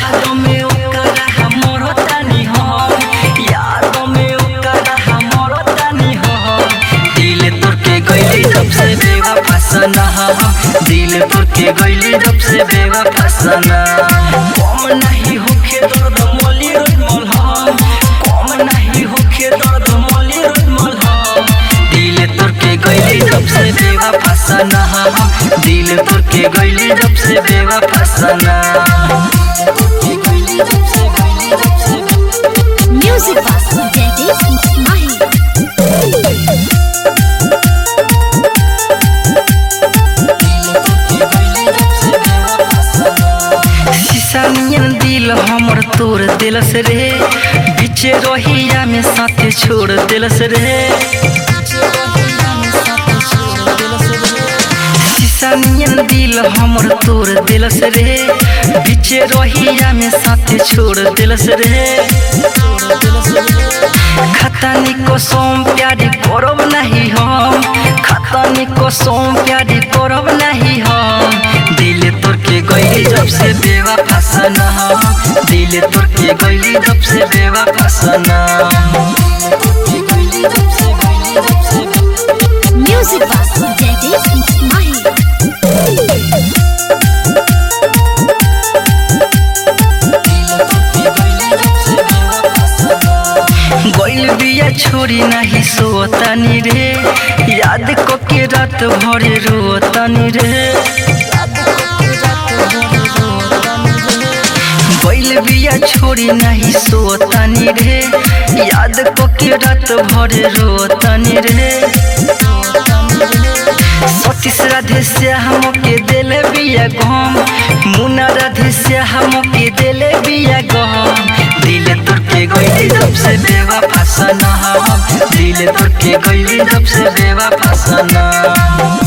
याद में ओकरा हमरो तानी हम, याद में ओकरा हमरो तानी हम। दिल तोड़ के गइली जब से बेवफा सनम, दिल तोड़ के गइली जब से बेवफा सनम। कम नहीं होखे दर्द मोली रोज मलहम, कम नहीं होखे दर्द मोली रोज मलहम। दिल तोड़ के गइली जब से बेवफा सनम, दिल तोड़ के गइली जब से बेवफा सनम। Music Box Daddy Mahi शीशानियन दिल हमर तोड़ दिलस रे, बीचे रोहिया में साथे छोड़ दिलस रे। शीशानियन दिल हमर तोड़ दिलस रे, बीचे रोहिया में साथे छोड़ दिलस रे। खतानी को सोम प्यारी करब नहीं हम, खतानी को सोम प्यारी करब नहीं हम। दिल तोड़ के गइली जब से बेवफा सनम, दिल तोड़ के गइली जब से बेवफा सनम। Music Box Daddy Mahi गइल बिया छोरी नहीं सोतनी रे, याद को के रात भर रोतनी रे। गइल बिया छोरी नहीं सोतनी रे, याद को के रात भर रोतनी रे। सतीश राधे से हमके दिले बिया गम, मुन्ना राधे से हमके दिले बिया गम। दिल तोड़ के गइली जब से बेवफा सनम, दिल तोड़ के गइली जब से बेवफा सनम।